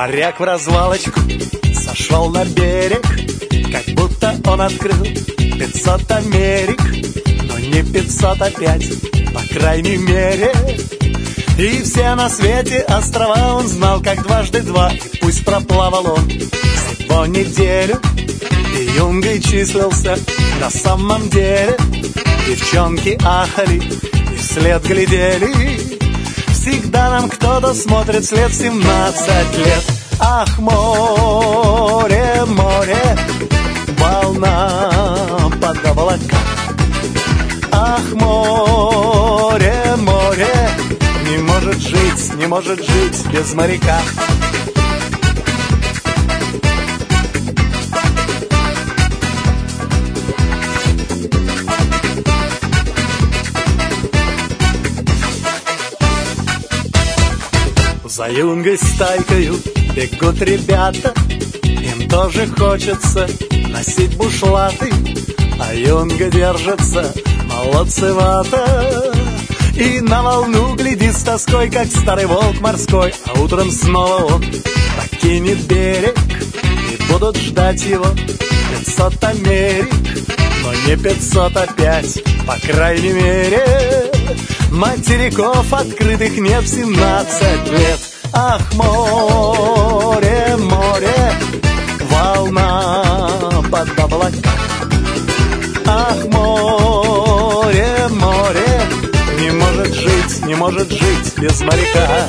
Моряк в развалочку сошел на берег, как будто он открыл 500 Америк. Но не 505, по крайней мере. И все на свете острова он знал, как дважды два. И пусть проплавал он всего неделю и юнгой числился на самом деле. Девчонки ахали и вслед глядели. Всегда нам кто-то смотрит вслед 17 лет. Ах, море, море, волна под облака. Ах, море, море, не может жить без моряка. За юнгой стайкою бегут ребята, им тоже хочется носить бушлаты, а юнга держится молодцевато и на волну глядит с тоской, как старый волк морской. А утром снова он покинет берег, и будут ждать его 500 Америк. Но не 505, по крайней мере. Материков открытых нет в 17 лет. Ах, море, море, волна под облака. Ах, море, море, не может жить без моряка.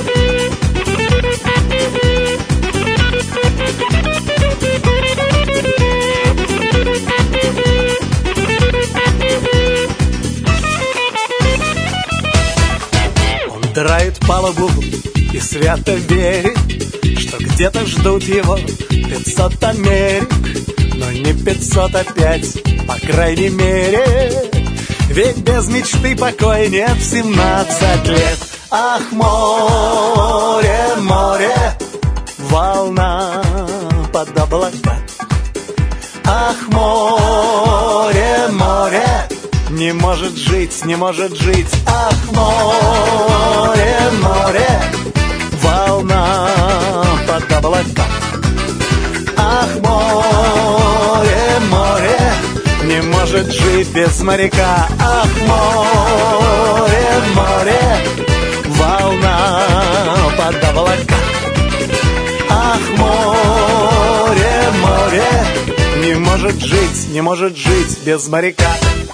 Он драит палубу и свято верит, что где-то ждут его 500 Америк. Но не 505, по крайней мере. Ведь без мечты покоя нет в 17 лет. Ах, море, море, волна под облака. Ах, море, море, не может жить. Ах, море, море, волна под облака. Ах, море, море, не может жить без моряка. Ах, море, море, волна под облака. Ах, море, море, не может жить без моряка.